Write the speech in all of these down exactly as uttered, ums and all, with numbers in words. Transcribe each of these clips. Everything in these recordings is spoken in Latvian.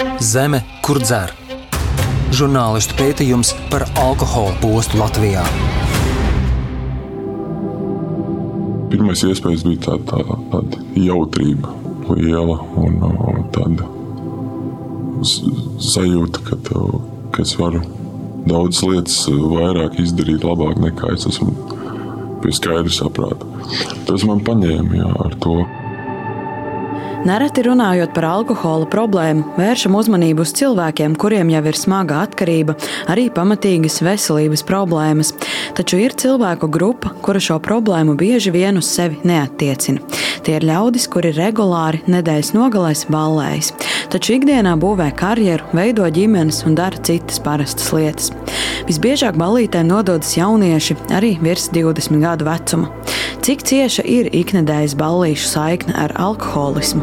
Zeme, kur dzer. Žurnālistu pētījums par alkohola postu Latvijā. Pirmais iespējas bija tā, tā, tāda jautrība liela un, un tāda sajūta, ka, tev, ka es varu daudzas lietas vairāk izdarīt labāk nekā es esmu pie skaidra saprāta. Tas man paņēma jā, ar to. Nereti runājot par alkohola problēmu, vēršam uzmanību uz cilvēkiem, kuriem jau ir smaga atkarība, arī pamatīgas veselības problēmas. Taču ir cilvēku grupa, kura šo problēmu bieži vien uz sevi neattiecina. Tie ir ļaudis, kuri regulāri nedēļas nogalēs ballējas, taču ikdienā būvē karjeru, veido ģimenes un dara citas parastas lietas. Visbiežāk ballītēm nododas jaunieši, arī virs divdesmit gadu vecuma. Cik cieša ir iknedēļas ballīšu saikne ar alkoholismu?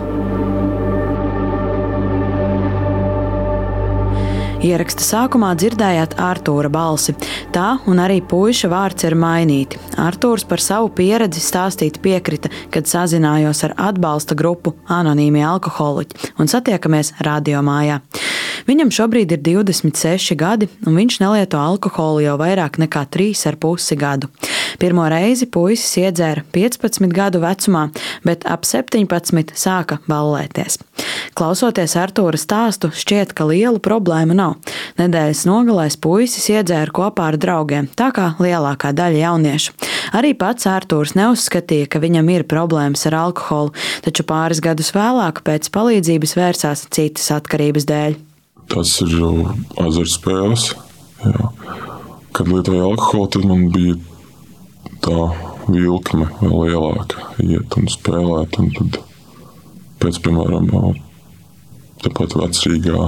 Ieraksta sākumā dzirdējāt Artūra balsi. Tā un arī puiša vārds ir mainīti. Artūrs par savu pieredzi stāstīt piekrita, kad sazinājos ar atbalsta grupu Anonīmie alkoholiķi un satiekamies radiomājā. Viņam šobrīd ir divdesmit seši gadi, un viņš nelieto alkoholu jau vairāk nekā trīs ar pusi gadu. Pirmo reizi puisis iedzēra piecpadsmit gadu vecumā, bet ap septiņpadsmit sāka ballēties. Klausoties Artūra stāstu, šķiet, ka lielu problēmu nav. Nedēļas nogalēs puisis iedzēra kopā ar draugiem, tā kā lielākā daļa jauniešu. Arī pats Artūrs neuzskatīja, ka viņam ir problēmas ar alkoholu, taču pāris gadus vēlāk pēc palīdzības vērsās citas atkarības dēļ. Tas ir azartspēles. Jā. Kad lietoju alkoholu, tad man bija tā vilkme vēl lielāka iet un spēlēt. Un tad pēc, piemēram, tāpat Vecrīgā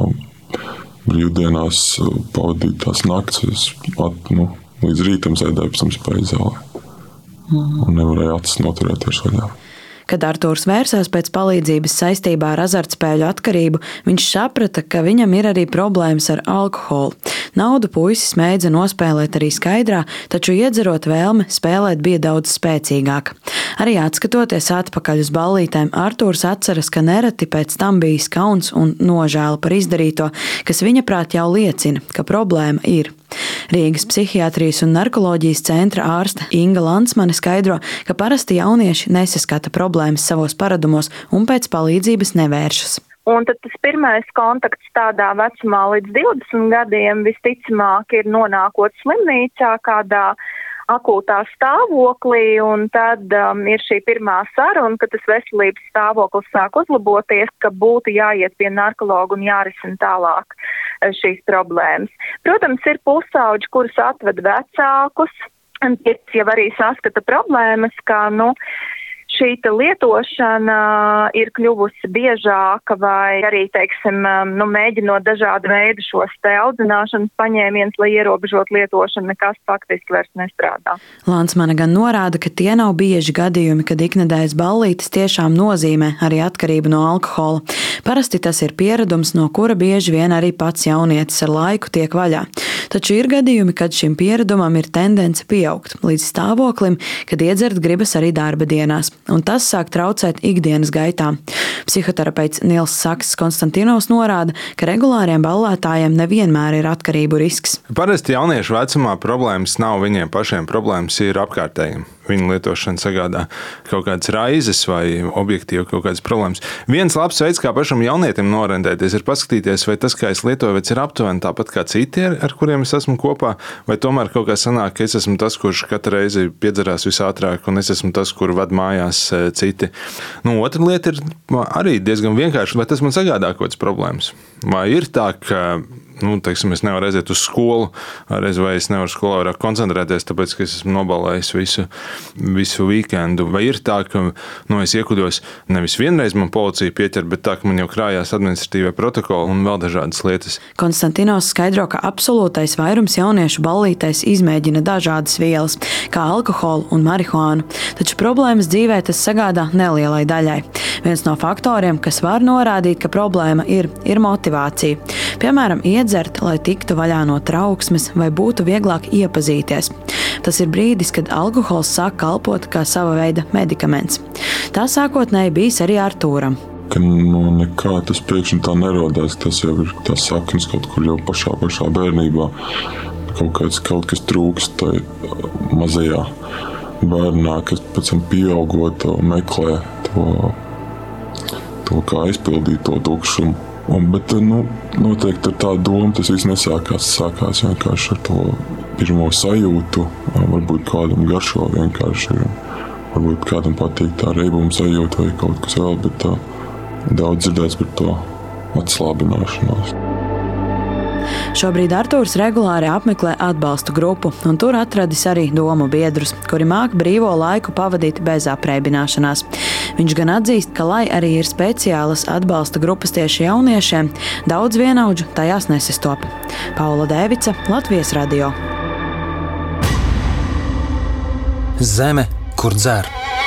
brīvdienās pavadīt tās nakts, es at, nu, līdz rītam sēdēju pēc tam spēļzālē. Un nevarēju acis noturēt vairs vaļā. Kad Artūrs vērsās pēc palīdzības saistībā ar azartspēļu atkarību, viņš saprata, ka viņam ir arī problēmas ar alkoholu. Naudu puisis mēdza nospēlēt arī skaidrā, taču iedzerot vēlme spēlēt bija daudz spēcīgāka. Arī atskatoties atpakaļ uz ballītēm, Artūrs atceras, ka nereti pēc tam bijis kauns un nožēla par izdarīto, kas viņaprāt jau liecina, ka problēma ir. Rīgas psihiatrijas un narkoloģijas centra ārste Inga Lansmane skaidro, ka parasti jaunieši nesaskata problēmas savos paradumos un pēc palīdzības nevēršas. Un tad tas pirmais kontakts tādā vecumā līdz divdesmit gadiem visticamāk ir nonākot slimnīcā kādā akūtā stāvoklī, un tad um, ir šī pirmā saruna, ka tas veselības stāvoklis sāk uzlaboties, ka būtu jāiet pie narkologa un jārisina tālāk šīs problēmas. Protams, ir pusauģi, kurus atved vecākus, un tie jau arī saskata problēmas, kā, nu, šī lietošana ir kļuvusi biežāka vai arī, teiksim, nu, mēģinot dažādu veidu šos te audzināšanas paņēmienus, lai ierobežot lietošanu, nekas faktiski vairs nestrādā. Lansmane gan norāda, ka tie nav bieži gadījumi, kad iknedēļas ballītes tiešām nozīmē arī atkarību no alkohola. Parasti tas ir pieredums, no kura bieži vien arī pats jaunietis ar laiku tiek vaļā. Taču ir gadījumi, kad šim pieredumam ir tendence pieaugt līdz stāvoklim, kad iedzert gribas arī darba dienās, un tas sāk traucēt ikdienas gaitā. Psihoterapeits Nils Sakss Konstantinovs norāda, ka regulāriem ballētājiem nevienmēr ir atkarību risks. Parasti jauniešu vecumā problēmas nav viņiem pašiem, problēmas ir apkārtējiem. Viņa lietošana sagādā kaut kādas raizes vai objektīvi kaut kādas problēmas. Viens labs veids, kā pašam jaunietim norentēties, ir paskatīties, vai tas, kā es lietoju, ir aptuveni tāpat kā citi, ar kuriem es esmu kopā, vai tomēr kaut kā sanāk, ka es esmu tas, kurš katru reizi piedzerās visātrāk, un es esmu tas, kur vad mājās citi. Nu, otra lieta ir arī diezgan vienkārši, vai tas man sagādā kaut kādas problēmas. Vai ir tā, ka nu, teiksim, es nevaru aiziet uz skolu, reiz vai es nevaru skolā vairāk koncentrēties, tāpēc, ka es esmu nobalējis visu, visu weekendu. Vai ir tā, ka nu, es iekuļos nevis vienreiz man policija pieķer, bet tā, ka man jau krājās administratīvie protokoli un vēl dažādas lietas. Konstantinovs skaidro, ka absolūtais vairums jauniešu ballītēs izmēģina dažādas vielas, kā alkoholu un marihuānu, taču problēmas dzīvē tas sagādā nelielai daļai. Viens no faktoriem, kas var norādīt, ka problēma ir, ir motivācija. Piemēram, iedzert, lai tiktu vaļā no trauksmes vai būtu vieglāk iepazīties. Tas ir brīdis, kad alkohols sāk kalpot kā sava veida medikaments. Tā sākotnēji bijis arī Artūram. ka nu, nekā tas pēkšņi tā nerodās. Tas jau ir tās saknes kaut kur jau pašā, pašā bērnībā. Kaut, kāds, kaut kas trūkst tai mazajā bērnā, kas pēc tam pieaugot meklē to, to kā aizpildīt to tukšumu. Un, bet nu, noteikti ar tā domu tas viss nesākās. Sākās vienkārši ar to pirmo sajūtu. Varbūt kādam garšo vienkārši. Varbūt kādam patīk tā reibuma sajūta vai kaut kas vēl, bet tā, daudz dzirdēts par to atslābināšanos. Šobrīd Artūrs regulāri apmeklē atbalstu grupu, un tur atradis arī domu biedrus, kuri māk brīvo laiku pavadīt bez apreibināšanās. Viņš gan atzīst, ka, lai arī ir speciālas atbalsta grupas tieši jauniešiem, daudz vienaudžu tajās nesastop. Paula Dēvica, Latvijas radio. Zeme, kur dzer.